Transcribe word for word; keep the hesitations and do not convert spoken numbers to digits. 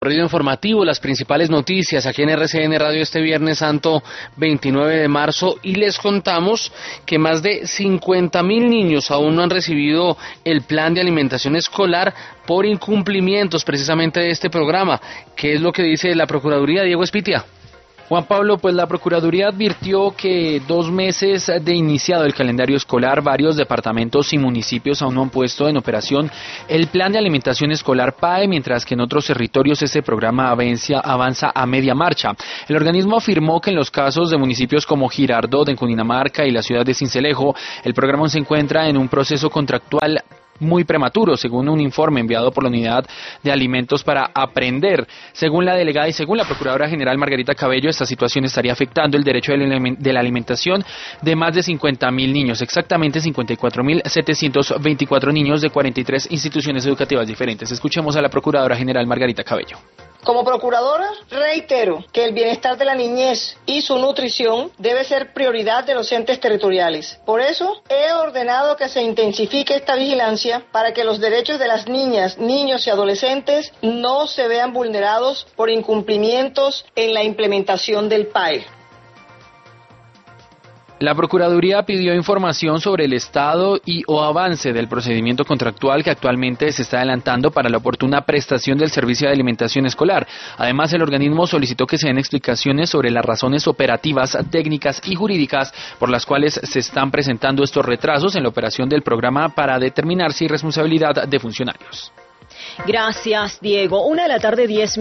Recorrido informativo, las principales noticias aquí en R C N Radio este Viernes Santo veintinueve de marzo, y les contamos que más de cincuenta mil niños aún no han recibido el plan de alimentación escolar por incumplimientos precisamente de este programa. ¿Qué es lo que dice la Procuraduría, Diego Espitia? Juan Pablo, pues la Procuraduría advirtió que dos meses de iniciado el calendario escolar, varios departamentos y municipios aún no han puesto en operación el plan de alimentación escolar P A E, mientras que en otros territorios ese programa avanza, avanza a media marcha. El organismo afirmó que en los casos de municipios como Girardot, en Cundinamarca, y la ciudad de Sincelejo, el programa se encuentra en un proceso contractual muy prematuro, según un informe enviado por la Unidad de Alimentos para Aprender. Según la delegada y según la Procuradora General Margarita Cabello, esta situación estaría afectando el derecho de la alimentación de más de cincuenta mil niños, exactamente cincuenta y cuatro mil setecientos veinticuatro niños de cuarenta y tres instituciones educativas diferentes. Escuchemos a la Procuradora General Margarita Cabello. Como procuradora, reitero que el bienestar de la niñez y su nutrición debe ser prioridad de los entes territoriales. Por eso, he ordenado que se intensifique esta vigilancia para que los derechos de las niñas, niños y adolescentes no se vean vulnerados por incumplimientos en la implementación del P A E. La Procuraduría pidió información sobre el estado y o avance del procedimiento contractual que actualmente se está adelantando para la oportuna prestación del servicio de alimentación escolar. Además, el organismo solicitó que se den explicaciones sobre las razones operativas, técnicas y jurídicas por las cuales se están presentando estos retrasos en la operación del programa para determinar si hay responsabilidad de funcionarios. Gracias, Diego. Una de la tarde, diez